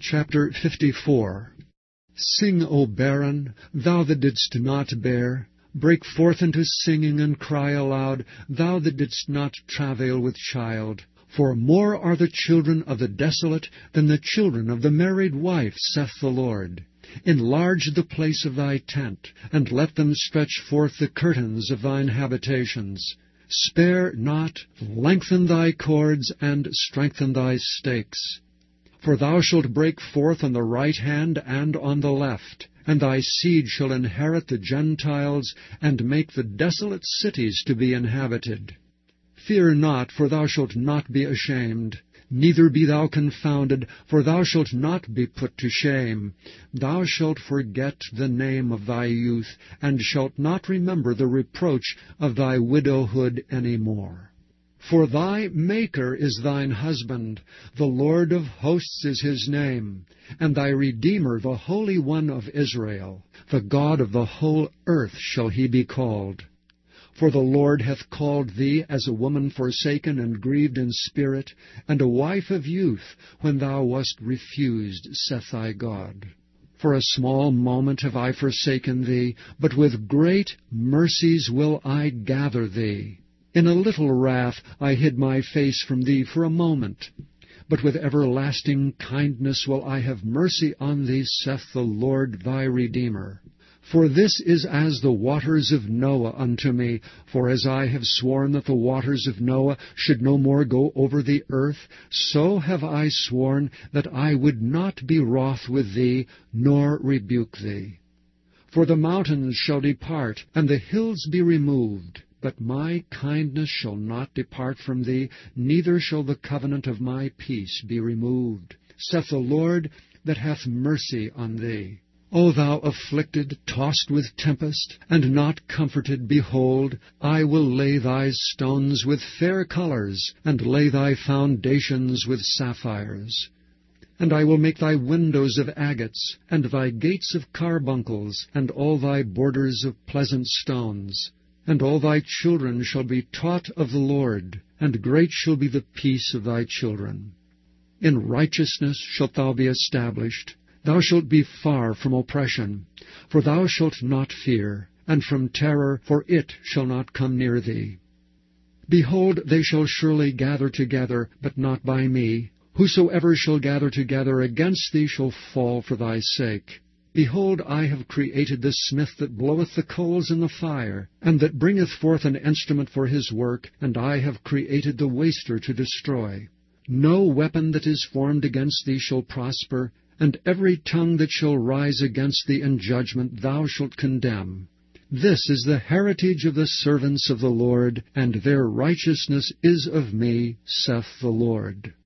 Chapter 54. Sing, O barren, thou that didst not bear. Break forth into singing, and cry aloud, thou that didst not travail with child. For more are the children of the desolate than the children of the married wife, saith the Lord. Enlarge the place of thy tent, and let them stretch forth the curtains of thine habitations. Spare not, lengthen thy cords, and strengthen thy stakes. For thou shalt break forth on the right hand and on the left, and thy seed shall inherit the Gentiles, and make the desolate cities to be inhabited. Fear not, for thou shalt not be ashamed, neither be thou confounded, for thou shalt not be put to shame. Thou shalt forget the name of thy youth, and shalt not remember the reproach of thy widowhood any more. For thy Maker is thine husband, the Lord of hosts is his name, and thy Redeemer, the Holy One of Israel. The God of the whole earth shall he be called. For the Lord hath called thee as a woman forsaken and grieved in spirit, and a wife of youth, when thou wast refused, saith thy God. For a small moment have I forsaken thee, but with great mercies will I gather thee. In a little wrath I hid my face from thee for a moment. But with everlasting kindness will I have mercy on thee, saith the Lord thy Redeemer. For this is as the waters of Noah unto me. For as I have sworn that the waters of Noah should no more go over the earth, so have I sworn that I would not be wroth with thee, nor rebuke thee. For the mountains shall depart, and the hills be removed. But my kindness shall not depart from thee, neither shall the covenant of my peace be removed, saith the Lord that hath mercy on thee. O thou afflicted, tossed with tempest, and not comforted, behold, I will lay thy stones with fair colors, and lay thy foundations with sapphires. And I will make thy windows of agates, and thy gates of carbuncles, and all thy borders of pleasant stones. And all thy children shall be taught of the Lord, and great shall be the peace of thy children. In righteousness shalt thou be established. Thou shalt be far from oppression, for thou shalt not fear, and from terror, for it shall not come near thee. Behold, they shall surely gather together, but not by me. Whosoever shall gather together against thee shall fall for thy sake. Behold, I have created the smith that bloweth the coals in the fire, and that bringeth forth an instrument for his work, and I have created the waster to destroy. No weapon that is formed against thee shall prosper, and every tongue that shall rise against thee in judgment thou shalt condemn. This is the heritage of the servants of the Lord, and their righteousness is of me, saith the Lord.